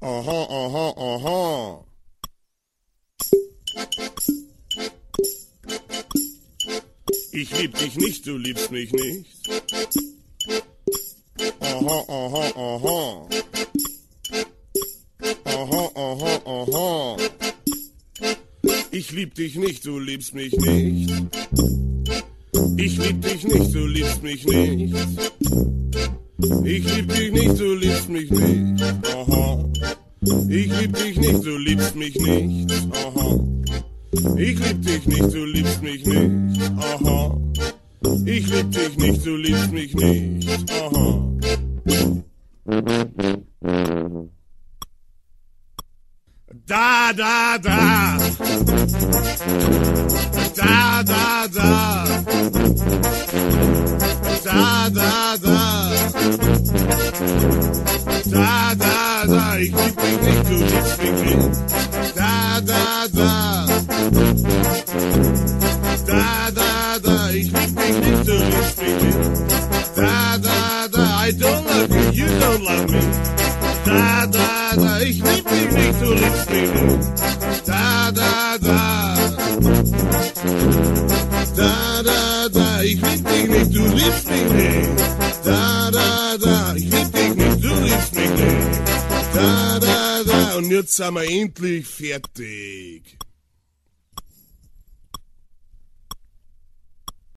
Aha, aha, aha. Ich lieb dich nicht, du liebst mich nicht. Aha, aha, aha. Aha, aha, aha. Ich lieb dich nicht, du liebst mich nicht. Ich lieb dich nicht, du liebst mich nicht. Ich lieb dich nicht, du liebst mich nicht. Aha. Ich lieb dich nicht, du liebst mich nicht. Aha. Ich lieb dich nicht, du liebst mich nicht. Aha. Ich lieb dich nicht, du liebst mich nicht. Aha. Da, da, da. Da, da, da. Da, da, da. Da, da, da. Ich lieb dich nicht, du liebst mich nicht. Da, da, da. Da, da, da. Ich lieb dich nicht, du liebst mich nicht. Da, da, da. I don't love you, you don't love me. Da, da, da. Ich lieb dich nicht, du liebst mich nicht. Da, da, da. Da, da, da. Ich lieb dich nicht, du liebst mich nicht. Da, da, da. Ich lieb dich nicht, du liebst mich nicht. Da, da, da. Und jetzt sind wir endlich fertig.